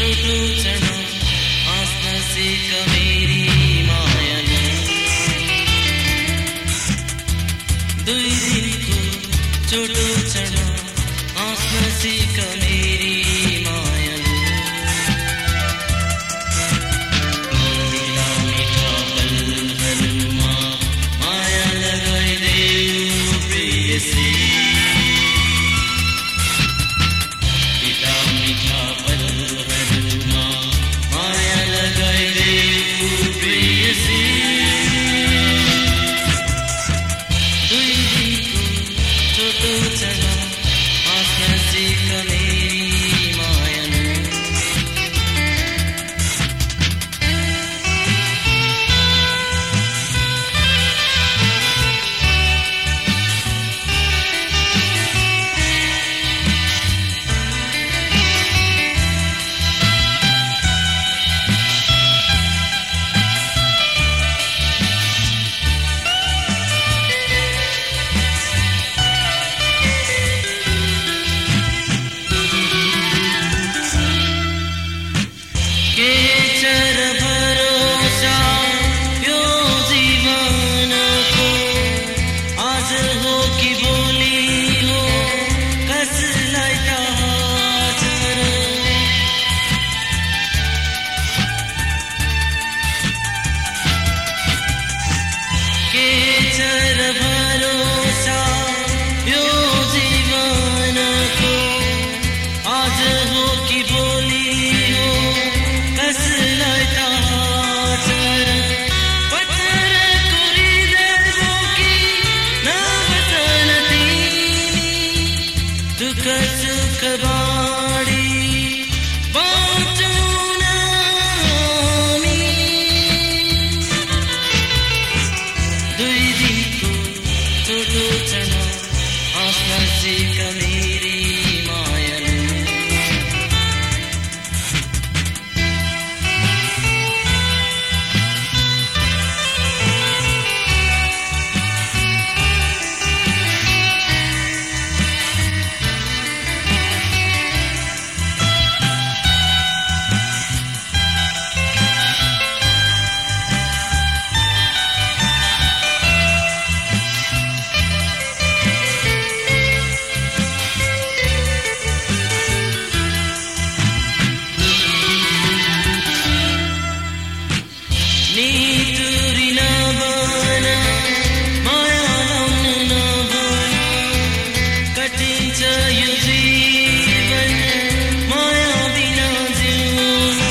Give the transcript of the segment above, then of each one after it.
छोटो क्षण हाँस्न सिक मेरी मायालु। 2 दिनको छोटो क्षण हाँस्न सिक मेरी मायालु। मिठा पलहरूमा माया लगाइदेऊ प्रेयसी। मिठा पलहरूमा माया लगाइदेऊ प्रेयसी। 2 दिनको छोटो क्षण हाँस्न सिक मेरी मायालु। केचर भरोसा यो जीवनको आज हो कि भोलि हो कसलाई थाहा छ र। केचर भरोसा यो जीवनको आज हो कि भोलि हो कसलाई थाहा छ र। पत्थरको हृदय बोकी नबस्न तिमी, दुःख सुख बाँडी बाँचौँ न हामी। 2 दिनको छोटो क्षण हाँस्न सिक मेरी मायालु। निटुरी नबन माया लाउनु नभन, कटिन्छ यो जीवन माया बिना जिउन।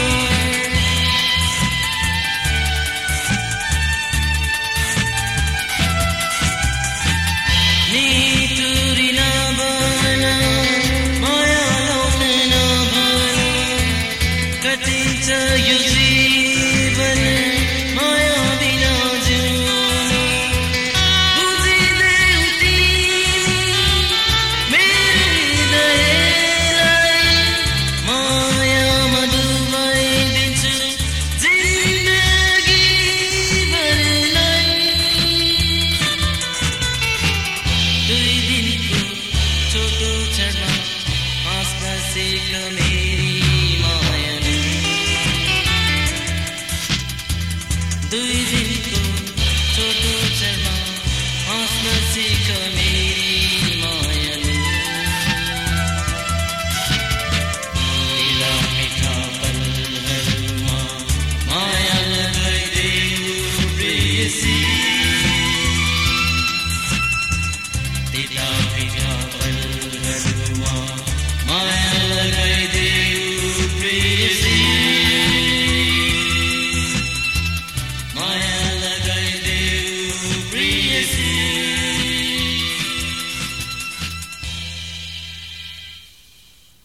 निटुरी नबन माया लाउनु नभन, कटिन्छ यो जीवन माया बिना जिउन। बुझिदेऊ तिमी मेरो हृदयलाई, मायामा डुबाइदिन्छु जिन्दगी भरलाई। 2 दिनको छोटो क्षण हाँस्न सिक मेरी मायालु। 2 दिन